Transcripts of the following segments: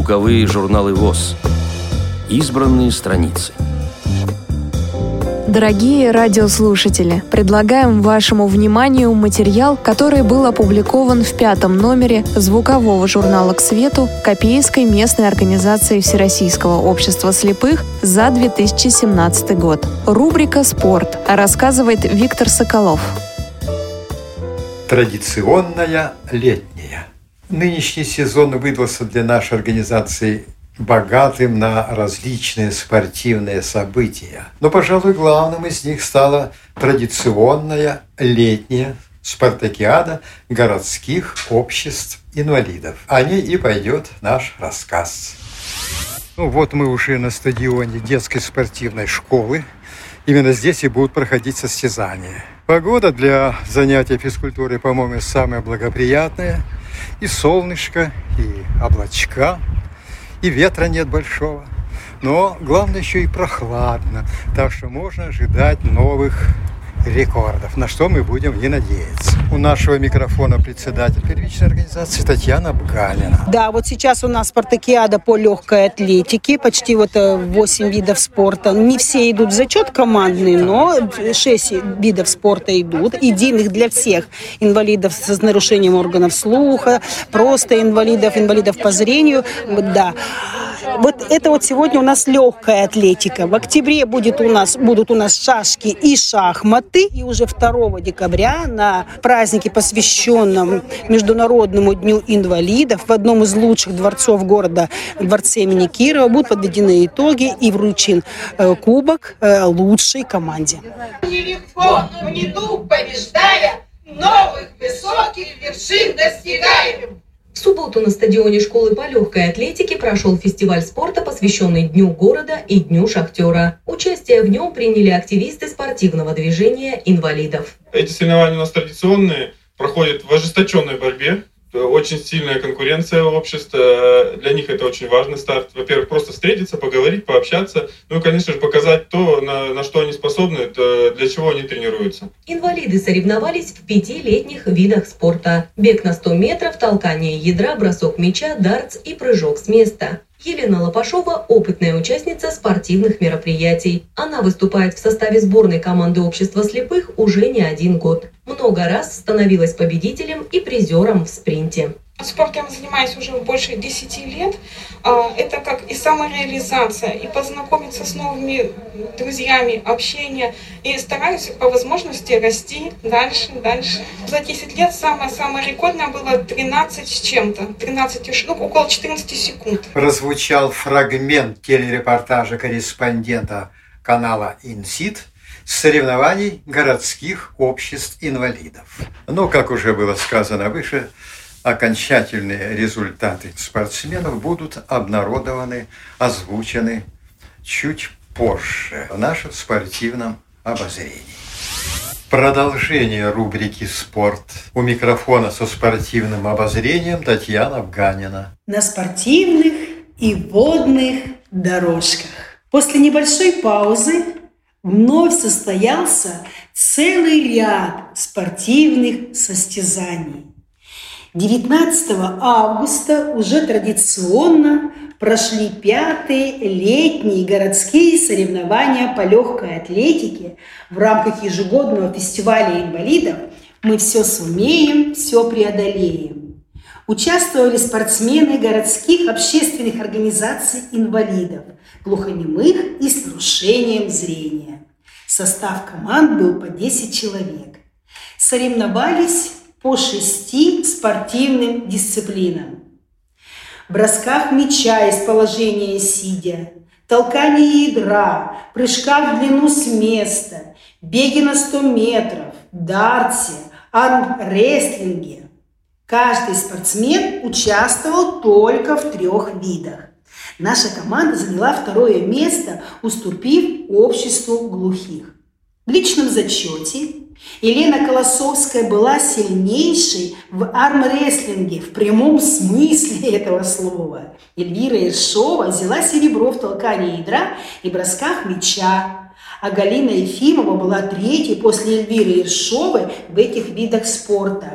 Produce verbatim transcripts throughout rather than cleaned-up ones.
звуковые журналы ВОС. Избранные страницы. Дорогие радиослушатели, предлагаем вашему вниманию материал, который был опубликован в пятом номере звукового журнала «К свету» Копейской местной организации Всероссийского общества слепых за две тысячи семнадцатый год. Рубрика «Спорт», рассказывает Виктор Соколов. Традиционная летняя. Нынешний сезон выдался для нашей организации богатым на различные спортивные события. Но, пожалуй, главным из них стала традиционная летняя спартакиада городских обществ инвалидов. О ней и пойдет наш рассказ. Ну вот мы уже на стадионе детской спортивной школы. Именно здесь и будут проходить состязания. Погода для занятий физкультурой, по-моему, самая благоприятная. И солнышко, и облачка. И ветра нет большого, но главное еще и прохладно, так что можно ожидать новых рекордов, на что мы будем и надеяться. У нашего микрофона председатель первичной организации Татьяна Бганина. Да, вот сейчас у нас спартакиада по легкой атлетике, почти вот восемь видов спорта. Не все идут в зачет командный, но шесть видов спорта идут. Единых для всех инвалидов с нарушением органов слуха, просто инвалидов, инвалидов по зрению. Да. Вот это вот сегодня у нас легкая атлетика. В октябре будет у нас, будут у нас шашки и шахматы. И уже второго декабря на празднике, посвященном Международному дню инвалидов, в одном из лучших дворцов города, дворце имени Кирова, будут подведены итоги и вручен э, кубок э, лучшей команде. Нелегко, но не дух побеждая, новых высоких вершин достигаем. В субботу на стадионе школы по легкой атлетике прошел фестиваль спорта, посвященный Дню города и Дню шахтера. Участие в нем приняли активисты спортивного движения инвалидов. Эти соревнования у нас традиционные, проходят в ожесточенной борьбе. Очень сильная конкуренция в обществе. Для них это очень важный старт. Во-первых, просто встретиться, поговорить, пообщаться. Ну и, конечно же, показать то, на, на что они способны, для чего они тренируются. Инвалиды соревновались в пяти летних видах спорта. Бег на сто метров, толкание ядра, бросок мяча, дартс и прыжок с места. Елена Лопашова – опытная участница спортивных мероприятий. Она выступает в составе сборной команды общества слепых уже не один год. Много раз становилась победителем и призером в спринте. Спортом я занимаюсь уже больше десяти лет. Это как и самореализация, и познакомиться с новыми друзьями, общение. И стараюсь по возможности расти дальше, дальше. За десять лет самое-самое рекордное было тринадцать с чем-то. тринадцать, ну, около четырнадцати секунд. Прозвучал фрагмент телерепортажа корреспондента канала «Инсит» с соревнований городских обществ инвалидов. Но, как уже было сказано выше, окончательные результаты спортсменов будут обнародованы, озвучены чуть позже в нашем спортивном обозрении. Продолжение рубрики «Спорт». У микрофона со спортивным обозрением Татьяна Бганина. На спортивных и водных дорожках. После небольшой паузы вновь состоялся целый ряд спортивных состязаний. девятнадцатого августа уже традиционно прошли пятые летние городские соревнования по легкой атлетике в рамках ежегодного фестиваля инвалидов «Мы все сумеем, все преодолеем». Участвовали спортсмены городских общественных организаций инвалидов, глухонемых и с нарушением зрения. Состав команд был по десять человек. Соревновались по шести спортивным дисциплинам. Бросках мяча из положения сидя, толкание ядра, прыжках в длину с места, беге на сто метров, дартсе, армрестлинге. Каждый спортсмен участвовал только в трех видах. Наша команда заняла второе место, уступив обществу глухих. В личном зачете Елена Колосовская была сильнейшей в армрестлинге в прямом смысле этого слова. Эльвира Ершова взяла серебро в толкании ядра и бросках мяча. А Галина Ефимова была третьей после Эльвиры Ершовой в этих видах спорта.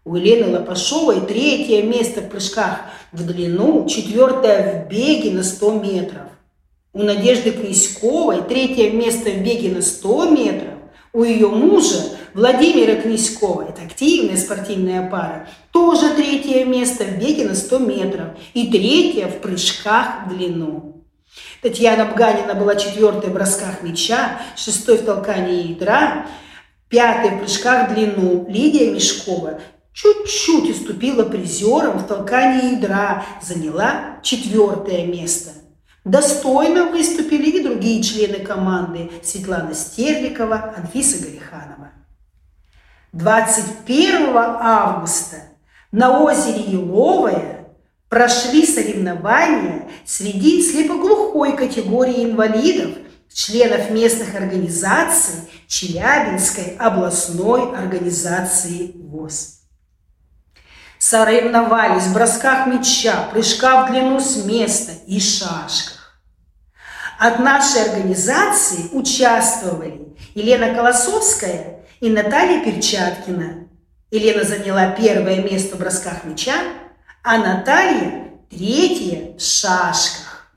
У Елены Лопашовой третье место в прыжках в длину, четвертое в беге на сто метров. У Надежды Князьковой третье место в беге на сто метров. У ее мужа Владимира Князькова, это активная спортивная пара, тоже третье место в беге на сто метров и третье в прыжках в длину. Татьяна Бганина была четвертой в бросках мяча, шестой в толкании ядра, пятой в прыжках в длину. Лидия Мешкова чуть-чуть уступила призерам в толкании ядра, заняла четвертое место. Достойно выступили и другие члены команды: Светлана Стерликова, Анфиса Гориханова. двадцать первого августа на озере Еловое прошли соревнования среди слепоглухой категории инвалидов, членов местных организаций Челябинской областной организации ВОС. Соревновались в бросках мяча, прыжках в длину с места и шашках. От нашей организации участвовали Елена Колосовская и Наталья Перчаткина. Елена заняла первое место в бросках мяча, а Наталья – третье в шашках.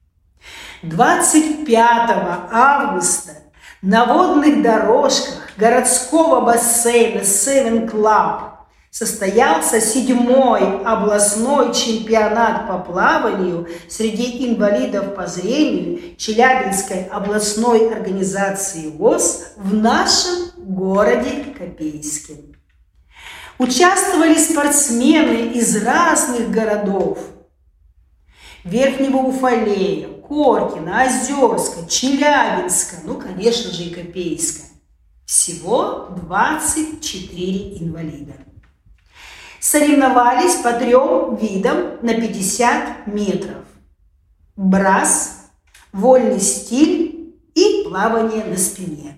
двадцать пятого августа на водных дорожках городского бассейна Seven Club состоялся седьмой областной чемпионат по плаванию среди инвалидов по зрению Челябинской областной организации ВОС в нашем городе Копейске. Участвовали спортсмены из разных городов: Верхнего Уфалея, Коркина, Озерска, Челябинска, ну, конечно же, и Копейска. Всего двадцать четыре инвалида. Соревновались по трем видам на пятьдесят метров. Брас, вольный стиль и плавание на спине.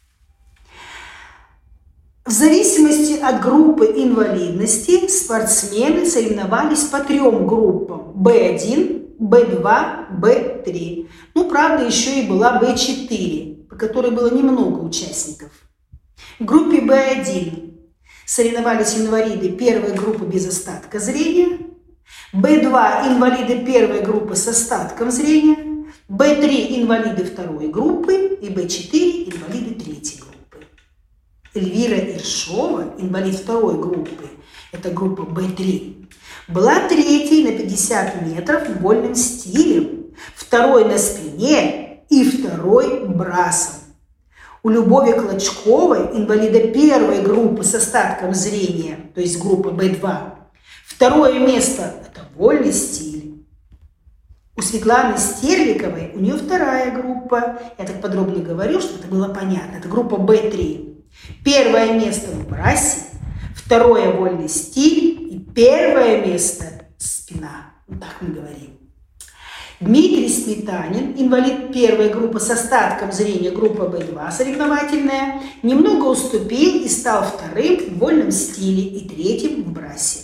В зависимости от группы инвалидности спортсмены соревновались по трем группам: бэ один, бэ два, бэ три. Ну, правда, еще и была бэ четыре, по которой было немного участников. В группе бэ один соревновались инвалиды первой группы без остатка зрения, бэ два инвалиды первой группы с остатком зрения, бэ три инвалиды второй группы и бэ четыре инвалиды третьей группы. Эльвира Иршова, инвалид второй группы, это группа бэ три, была третьей на пятьдесят метров вольным стилем, второй на спине и второй брасом. У Любови Клочковой, инвалида первой группы с остатком зрения, то есть группа бэ два, второе место – это вольный стиль. У Светланы Стерликовой, у нее вторая группа, я так подробно говорю, чтобы это было понятно, это группа бэ три. Первое место в брасе, второе – вольный стиль и первое место – спина. Вот так мы говорим. Дмитрий Сметанин, инвалид первой группы с остатком зрения, группа бэ два соревновательная, немного уступил и стал вторым в вольном стиле и третьим в брасе.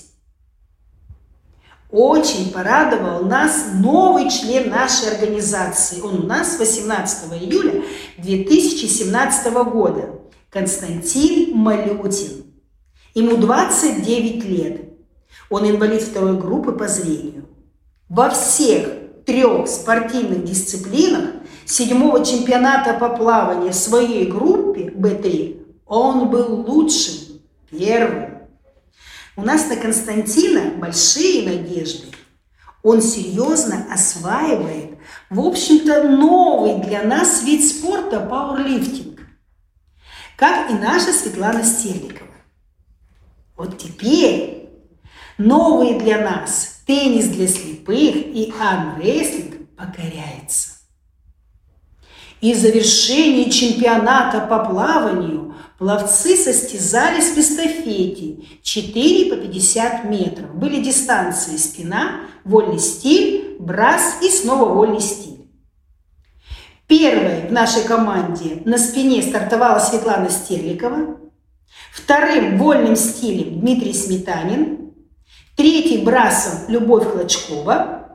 Очень порадовал нас новый член нашей организации. Он у нас с восемнадцатого июля две тысячи семнадцатого года. Константин Малютин. Ему двадцать девять лет. Он инвалид второй группы по зрению. Во всех трех спортивных дисциплинах седьмого чемпионата по плаванию в своей группе бэ три он был лучшим, первым. У нас на Константина большие надежды. Он серьезно осваивает, в общем-то, новый для нас вид спорта – пауэрлифтинг, как и наша Светлана Стерликова. Вот теперь новые для нас теннис для слепых и армрестлинг покоряется. И в завершении чемпионата по плаванию пловцы состязались в эстафете четыре по пятьдесят метров. Были дистанции спина, вольный стиль, брас и снова вольный стиль. Первой в нашей команде на спине стартовала Светлана Стерликова, вторым вольным стилем Дмитрий Сметанин, третий брасом Любовь Клочкова.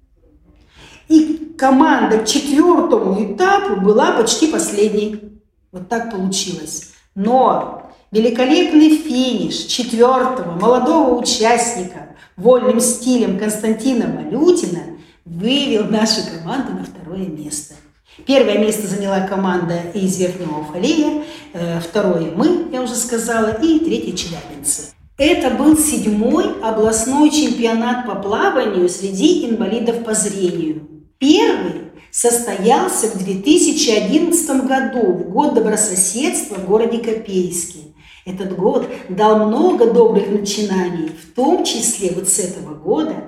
И команда к четвертому этапу была почти последней. Вот так получилось. Но Великолепный финиш четвертого молодого участника вольным стилем Константина Малютина вывел нашу команду на второе место. Первое место заняла команда из Верхнего Уфалея, второе мы, я уже сказала, и третье челябинцы. Это был седьмой областной чемпионат по плаванию среди инвалидов по зрению. Первый состоялся в две тысячи одиннадцатом году, в год добрососедства в городе Копейске. Этот год дал много добрых начинаний, в том числе вот с этого года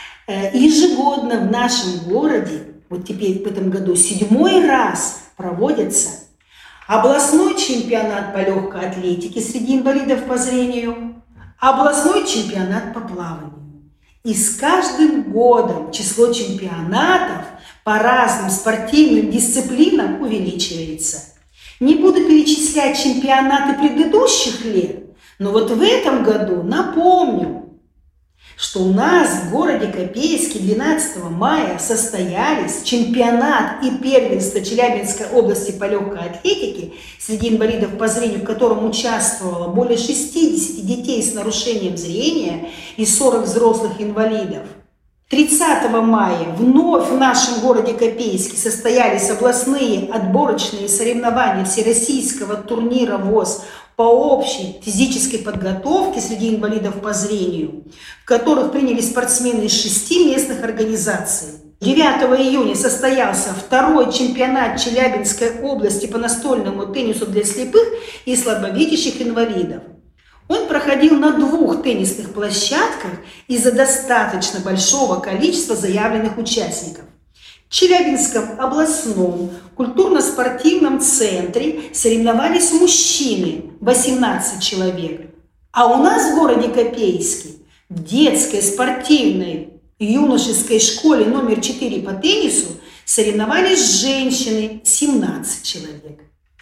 ежегодно в нашем городе, вот теперь в этом году седьмой раз проводится областной чемпионат по легкой атлетике среди инвалидов по зрению, областной чемпионат по плаванию. И с каждым годом число чемпионатов по разным спортивным дисциплинам увеличивается. Не буду перечислять чемпионаты предыдущих лет, но вот в этом году напомню, что у нас в городе Копейске двенадцатого мая состоялись чемпионат и первенство Челябинской области по легкой атлетике среди инвалидов по зрению, в котором участвовало более шестидесяти детей с нарушением зрения и сорок взрослых инвалидов. тридцатого мая вновь в нашем городе Копейске состоялись областные отборочные соревнования всероссийского турнира ВОС по общей физической подготовке среди инвалидов по зрению, в которых приняли спортсмены из шести местных организаций. девятого июня состоялся второй чемпионат Челябинской области по настольному теннису для слепых и слабовидящих инвалидов. Он проходил на двух теннисных площадках из-за достаточно большого количества заявленных участников. В Челябинском областном культурно-спортивном центре соревновались мужчины, восемнадцать человек. А у нас в городе Копейске в детской спортивной юношеской школе номер четыре по теннису соревновались женщины, семнадцать человек.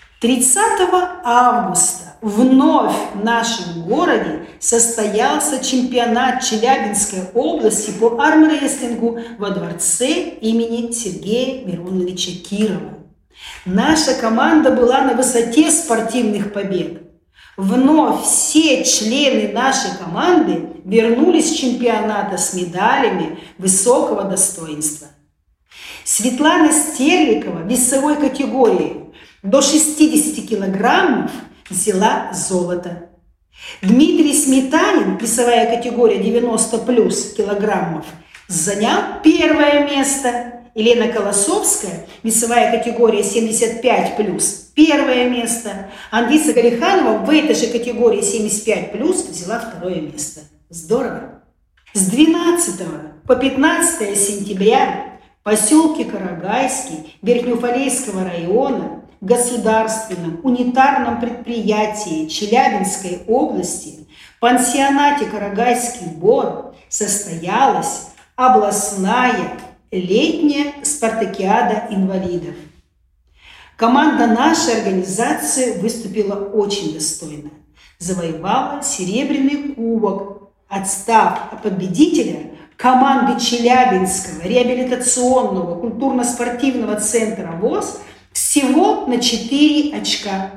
тридцатого августа вновь в нашем городе состоялся чемпионат Челябинской области по армрестлингу во дворце имени Сергея Мироновича Кирова. Наша команда была на высоте спортивных побед. Вновь все члены нашей команды вернулись с чемпионата с медалями высокого достоинства. Светлана Стерликова в весовой категории до шестидесяти килограммов взяла золото. Дмитрий Сметанин, весовая категория девяносто плюс килограммов, занял первое место. Елена Колосовская, весовая категория семьдесят пять плюс, первое место. Андиса Галиханова в этой же категории семьдесят пять плюс взяла второе место. Здорово! С двенадцатого по пятнадцатое сентября в поселке Карагайский Верхнеуфалейского района в государственном унитарном предприятии Челябинской области в пансионате «Карагайский бор» состоялась областная летняя спартакиада инвалидов. Команда нашей организации выступила очень достойно. Завоевала серебряный кубок, отстав от победителя команды Челябинского реабилитационного культурно-спортивного центра ВОС всего на четыре очка.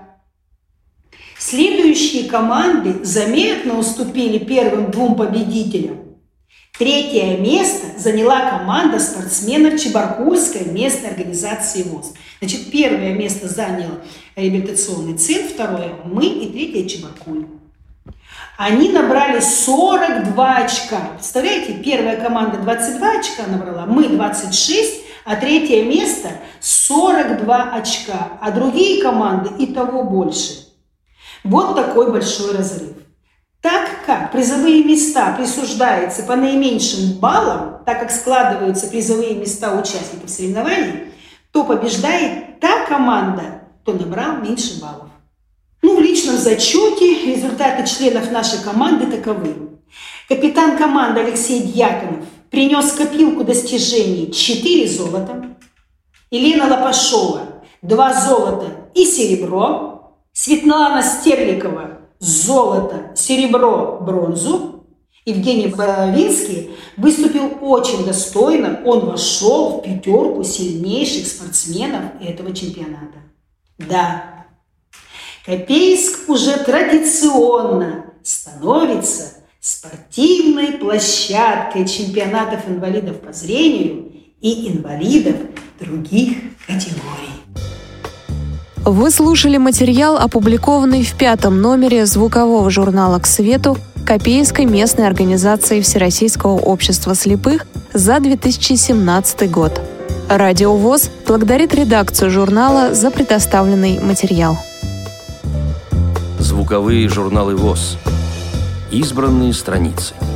Следующие команды заметно уступили первым двум победителям. Третье место заняла команда спортсменов Чебаркульской местной организации ВОС. Значит, первое место занял реабилитационный центр, второе мы и третье Чебаркуль. Они набрали сорок два очка. Представляете, первая команда двадцать два очка набрала, мы двадцать шесть, а третье место сорок два очка, а другие команды и того больше. Вот такой большой разрыв. Так как призовые места присуждаются по наименьшим баллам, так как складываются призовые места участников соревнований, то побеждает та команда, кто набрал меньше баллов. Ну, в личном зачете результаты членов нашей команды таковы. Капитан команды Алексей Дьяконов принес в копилку достижений четыре золота, Елена Лопашова два золота и серебро, Светлана Стерликова золото, серебро, бронзу. Евгений Боровинский выступил очень достойно. Он вошел в пятерку сильнейших спортсменов этого чемпионата. Да, Копейск уже традиционно становится спортивной площадкой чемпионатов инвалидов по зрению и инвалидов других категорий. Вы слушали материал, опубликованный в пятом номере звукового журнала «К свету» Копейской местной организации Всероссийского общества слепых за две тысячи семнадцатый год. Радио ВОС благодарит редакцию журнала за предоставленный материал. Звуковые журналы ВОС. Избранные страницы.